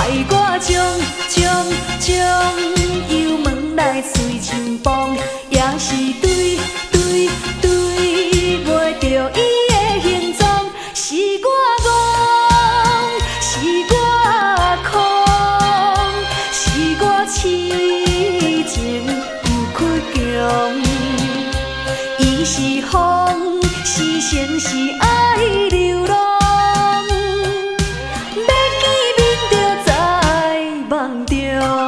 害我将油门来随情放，也是对袂着伊的形状，是我戆，是我空，是我痴情又倔强。伊是风，是城，是爱流浪。 梦中，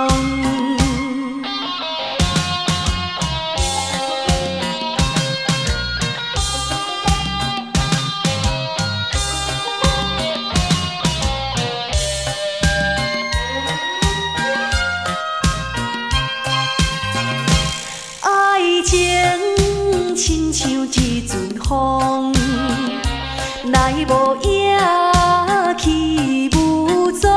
爱情亲像一阵风，来无影去无踪。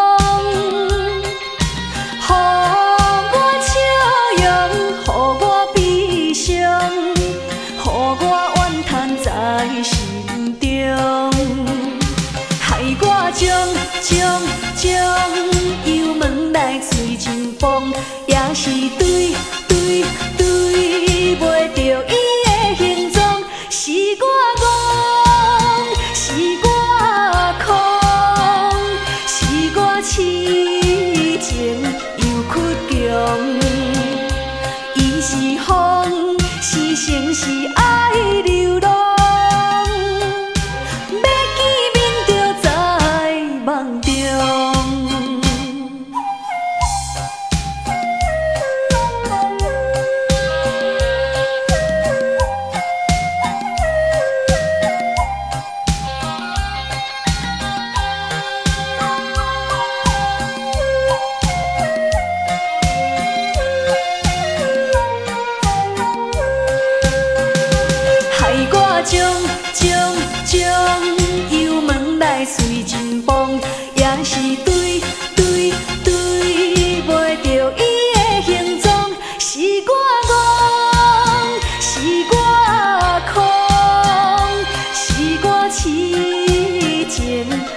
在心中，害我将油门来随情放，也是对袂着伊的形状，是我戆，是我空，是我痴情又倔强。伊是风，是城，是爱流浪。 梦中，害我将油门来随情放。 也是对袂着伊的形状，是我戆，是我空，是我痴情。